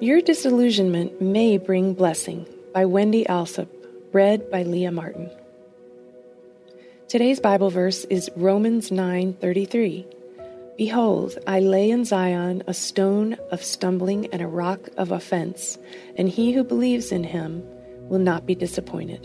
Your Disillusionment May Bring Blessing by Wendy Alsop, read by Leah Martin. Today's Bible verse is Romans 9:33. Behold, I lay in Zion a stone of stumbling and a rock of offense, and he who believes in him will not be disappointed.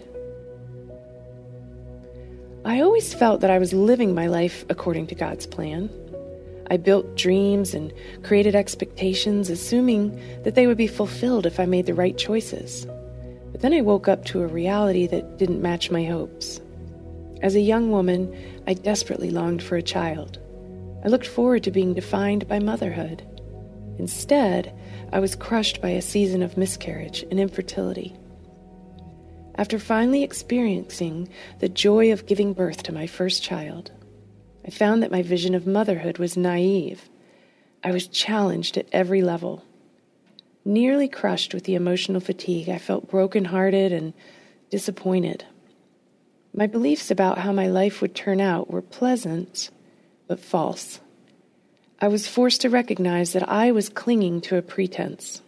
I always felt that I was living my life according to God's plan. I built dreams and created expectations, assuming that they would be fulfilled if I made the right choices. But then I woke up to a reality that didn't match my hopes. As a young woman, I desperately longed for a child. I looked forward to being defined by motherhood. Instead, I was crushed by a season of miscarriage and infertility. After finally experiencing the joy of giving birth to my first child, I found that my vision of motherhood was naive. I was challenged at every level. Nearly crushed with the emotional fatigue, I felt brokenhearted and disappointed. My beliefs about how my life would turn out were pleasant, but false. I was forced to recognize that I was clinging to a pretense.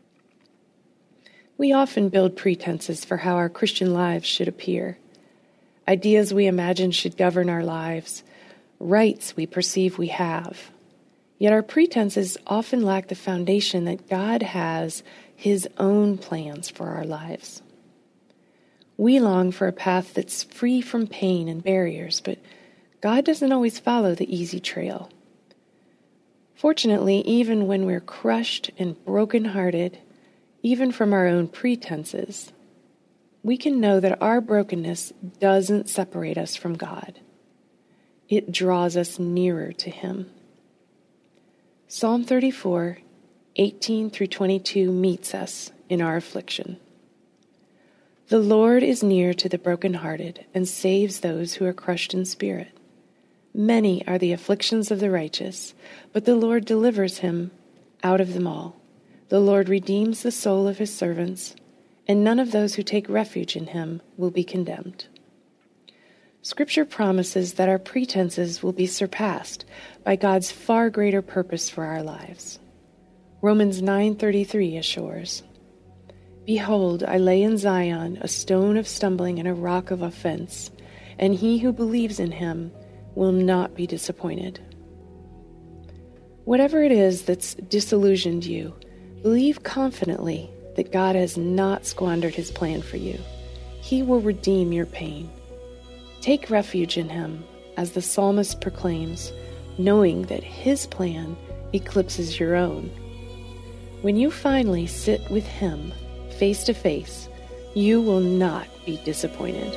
We often build pretenses for how our Christian lives should appear. Ideas we imagine should govern our lives, rights we perceive we have. Yet our pretenses often lack the foundation that God has His own plans for our lives. We long for a path that's free from pain and barriers, but God doesn't always follow the easy trail. Fortunately, even when we're crushed and brokenhearted, even from our own pretenses, we can know that our brokenness doesn't separate us from God. It draws us nearer to Him. Psalm 34, 18 through 22 meets us in our affliction. The Lord is near to the brokenhearted and saves those who are crushed in spirit. Many are the afflictions of the righteous, but the Lord delivers him out of them all. The Lord redeems the soul of His servants, and none of those who take refuge in Him will be condemned. Scripture promises that our pretenses will be surpassed by God's far greater purpose for our lives. Romans 9:33 assures, Behold, I lay in Zion a stone of stumbling and a rock of offense, and he who believes in him will not be disappointed. Whatever it is that's disillusioned you, believe confidently that God has not squandered His plan for you. He will redeem your pain. Take refuge in Him, as the psalmist proclaims, knowing that His plan eclipses your own. When you finally sit with Him face to face, you will not be disappointed.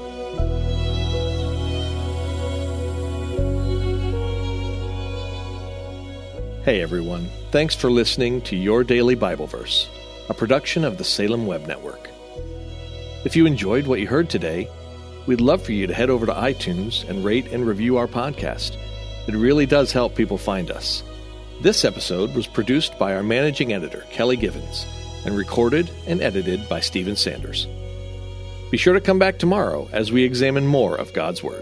Hey everyone, thanks for listening to Your Daily Bible Verse, a production of the Salem Web Network. If you enjoyed what you heard today, we'd love for you to head over to iTunes and rate and review our podcast. It really does help people find us. This episode was produced by our managing editor, Kelly Givens, and recorded and edited by Stephen Sanders. Be sure to come back tomorrow as we examine more of God's Word.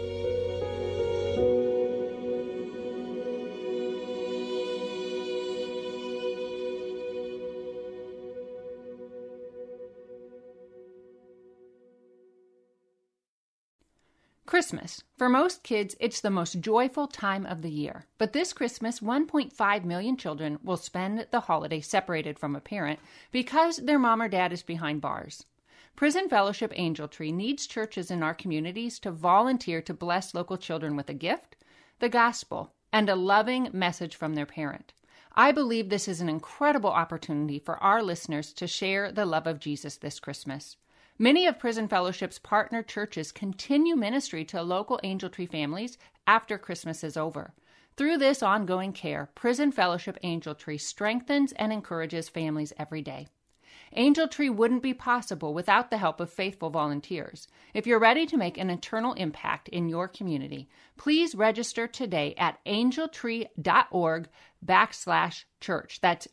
Christmas. For most kids, it's the most joyful time of the year. But this Christmas, 1.5 million children will spend the holiday separated from a parent because their mom or dad is behind bars. Prison Fellowship Angel Tree needs churches in our communities to volunteer to bless local children with a gift, the gospel, and a loving message from their parent. I believe this is an incredible opportunity for our listeners to share the love of Jesus this Christmas. Many of Prison Fellowship's partner churches continue ministry to local Angel Tree families after Christmas is over. Through this ongoing care, Prison Fellowship Angel Tree strengthens and encourages families every day. Angel Tree wouldn't be possible without the help of faithful volunteers. If you're ready to make an eternal impact in your community, please register today at angeltree.org/church. That's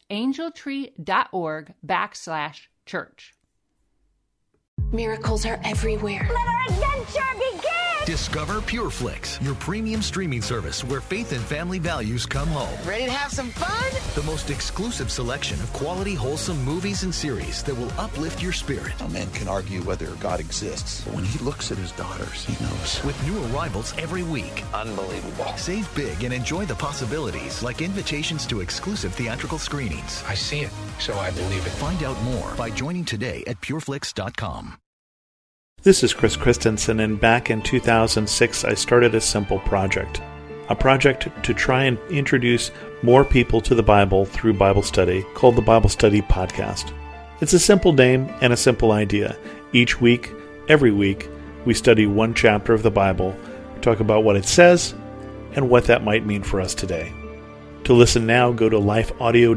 angeltree.org/church. Miracles are everywhere. Let our adventure begin! Discover PureFlix, your premium streaming service where faith and family values come home. Ready to have some fun? The most exclusive selection of quality, wholesome movies and series that will uplift your spirit. A man can argue whether God exists, but when he looks at his daughters, he knows. With new arrivals every week. Unbelievable. Save big and enjoy the possibilities, like invitations to exclusive theatrical screenings. I see it, so I believe it. Find out more by joining today at pureflix.com. This is Chris Christensen, and back in 2006, I started a simple project. A project to try and introduce more people to the Bible through Bible study called the Bible Study Podcast. It's a simple name and a simple idea. Each week, every week, we study one chapter of the Bible, talk about what it says, and what that might mean for us today. To listen now, go to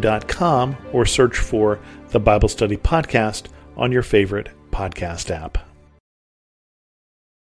lifeaudio.com or search for the Bible Study Podcast on your favorite podcast app.